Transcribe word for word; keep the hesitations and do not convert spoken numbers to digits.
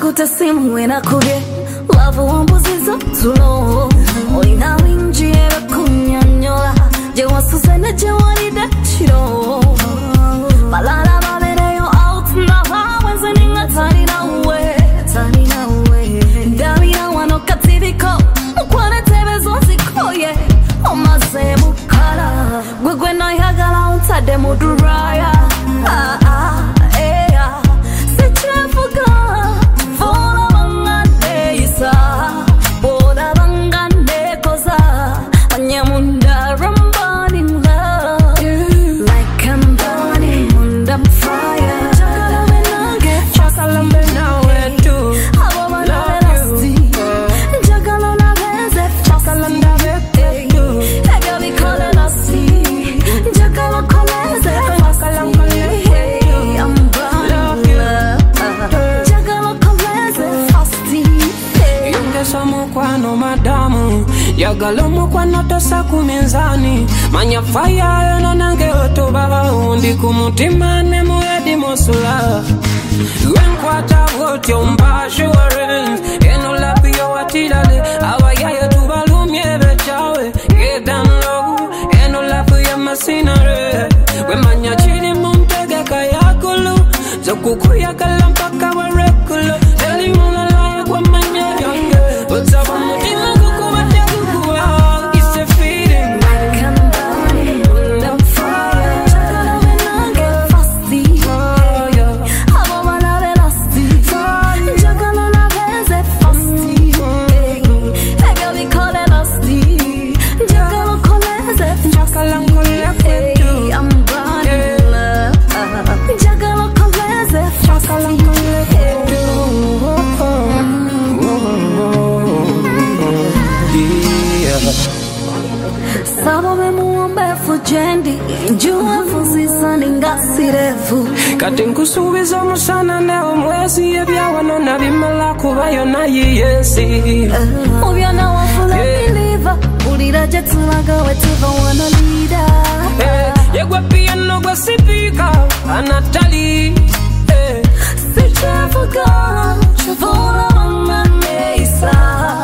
kutasimu wena kubye Wavu wambuzizo tulo Oina winjiera kunyanyola Je wasusene je warida chiro Malala mabereyo out na hawenze ninga tani na uwe Tani na uwe Ndamina wano katiriko Mkwane tebe zonzi koye Omase mukala Gwegwe no yagala untade muduraya Ah ah eh ah Sichefuka Vola wangane isa Boda wangane koza Wanyamunda I'm burning love Like I'm burning munda fire Chakalambe nange Chakalambe nawe tu Abo wana lasti Chakalona veze Chakalanda vete tu Ega vi kole lasti Chakala koleze Chakalam koleze I'm burning love Chakala koleze fasti Yunge somo kwano madamu Yagalomo kwano tosa kumenzani Manya fire yono nange otobaba Undi kumutima nemu edi mosula Wenkwata wote umbashu orange Eno lapi yo watidale Awa yaya tubalumye bechawe Get down low Eno lapi ya masinare Wemanya chini muntege kayakulu Zokukuya kalampaka wa rekulu Deli muna laya kwa manya yange Otaba mutima kukuwa tegukuwa It's a feeling Like I'm burning munda fire Chakalambe nange fasti Abo wana velasti Chakalona veze fasti Ega vi kole lasti Chakala koleze Chakalam koleze tu I'm burning love Chakala koleze Chakalam koleze tu Yeah Sabo me muombe fujendi Njua fuzisa ningasirefu Kati nkusubiza musana neo mwezi Ebya wano na bimala kubayo na yiyesi Ubyana wafula believer Ulira jetulaga wetuva wana leader Yegwa piano gwa sipika Anatali Sichefuka Chuvula wangane isa